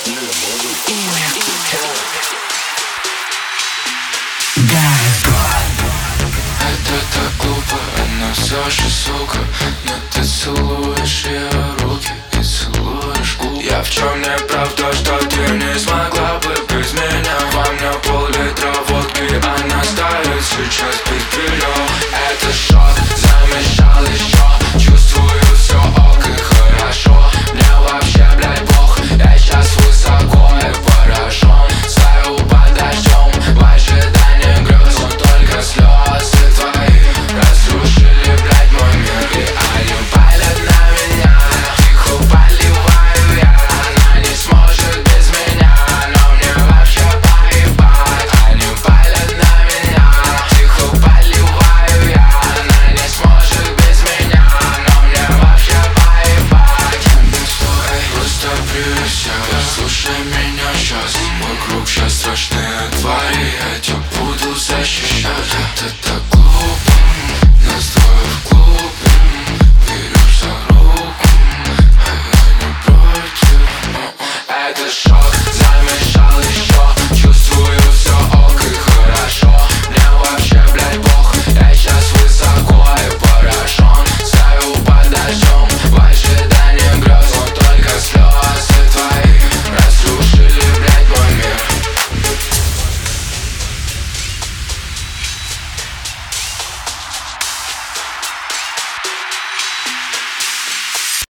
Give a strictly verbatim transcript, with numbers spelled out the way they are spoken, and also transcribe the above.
Это так глупо, но все же, сука. Но ты целуешь ее руки и целуешь губы. Я в чем не прав, то что ты не смогла бы без меня. Во мне пол-литра водки, она ставит сейчас пить пилёк. Это шок, замешал еще. Чувствую все ок и хорошо. Мне вообще, блядь, бог. Я сейчас высоко и поражен. Стою под дождем в ожидании грез. Но только слезы твои разрушили, блядь, мой мир. И они палят на меня, тихо поливаю я. Она не сможет без меня, но мне вообще поебать. Они палят на меня, тихо поливаю я. Она не сможет без меня, но мне вообще поебать. Стой, просто присядь, слушай меня сейчас. Вокруг сейчас страшные твари, эти